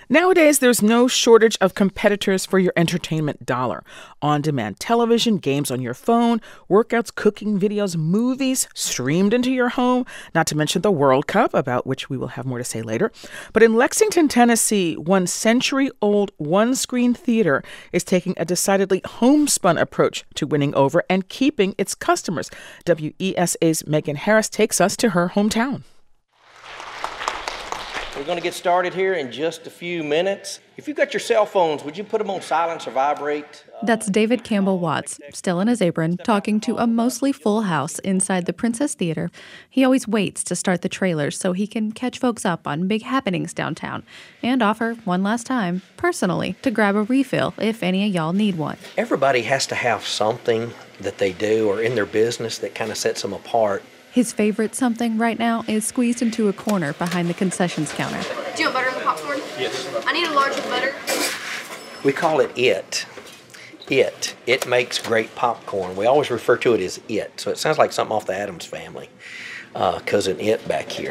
Nowadays, there's no shortage of competitors for your entertainment dollar. On-demand television, games on your phone, workouts, cooking videos, movies streamed into your home, not to mention the World Cup, about which we will have more to say later. But in Lexington, Tennessee, one century-old one-screen theater is taking a decidedly homespun approach to winning over and keeping its customers. WESA's Megan Harris takes us to her hometown. We're going to get started here in just a few minutes. If you've got your cell phones, would you put them on silence or vibrate? That's David Campbell Watts, still in his apron, talking to a mostly full house inside the Princess Theater. He always waits to start the trailers so he can catch folks up on big happenings downtown and offer, one last time, personally, to grab a refill if any of y'all need one. Everybody has to have something that they do or in their business that kind of sets them apart. His favorite something right now is squeezed into a corner behind the concessions counter. Do you want butter in the popcorn? Yes. I need a large with butter. We call it IT. It makes great popcorn. We always refer to it as IT. So it sounds like something off the Addams Family, cousin It back here.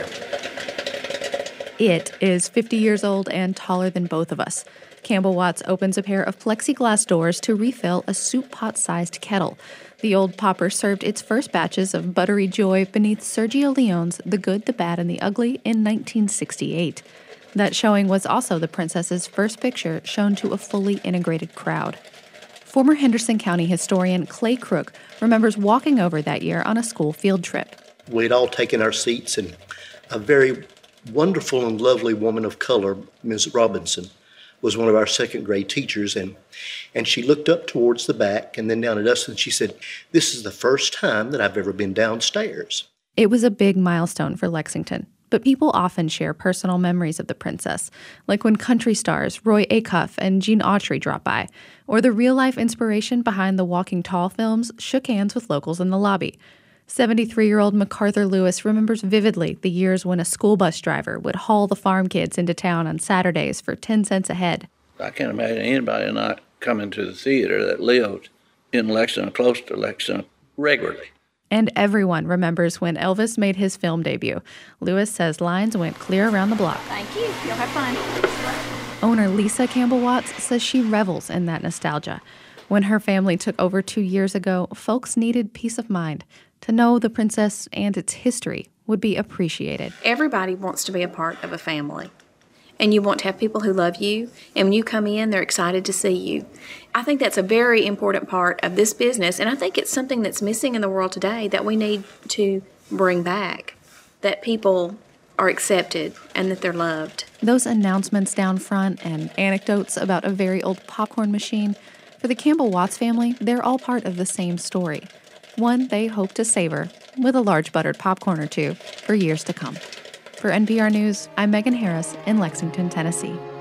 It is 50 years old and taller than both of us. Campbell Watts opens a pair of plexiglass doors to refill a soup pot-sized kettle. The old popper served its first batches of buttery joy beneath Sergio Leone's The Good, the Bad, and the Ugly in 1968. That showing was also the princess's first picture shown to a fully integrated crowd. Former Henderson County historian Clay Crook remembers walking over that year on a school field trip. We'd all taken our seats, and a very wonderful and lovely woman of color, Ms. Robinson, was one of our second grade teachers, and she looked up towards the back and then down at us, and she said, "This is the first time that I've ever been downstairs." It was a big milestone for Lexington, but people often share personal memories of the princess, like when country stars Roy Acuff and Gene Autry dropped by, or the real-life inspiration behind the Walking Tall films shook hands with locals in the lobby. 73-year-old MacArthur Lewis remembers vividly the years when a school bus driver would haul the farm kids into town on Saturdays for 10 cents a head. I can't imagine anybody not coming to the theater that lived in Lexington, close to Lexington, regularly. And everyone remembers when Elvis made his film debut. Lewis says lines went clear around the block. Thank you. You'll have fun. Owner Lisa Campbell Watts says she revels in that nostalgia. When her family took over 2 years ago, folks needed peace of mind to know the princess and its history would be appreciated. Everybody wants to be a part of a family. And you want to have people who love you. And when you come in, they're excited to see you. I think that's a very important part of this business. And I think it's something that's missing in the world today that we need to bring back. That people are accepted and that they're loved. Those announcements down front and anecdotes about a very old popcorn machine, for the Campbell Watts family, they're all part of the same story. One they hope to savor with a large buttered popcorn or two for years to come. For NPR News, I'm Megan Harris in Lexington, Tennessee.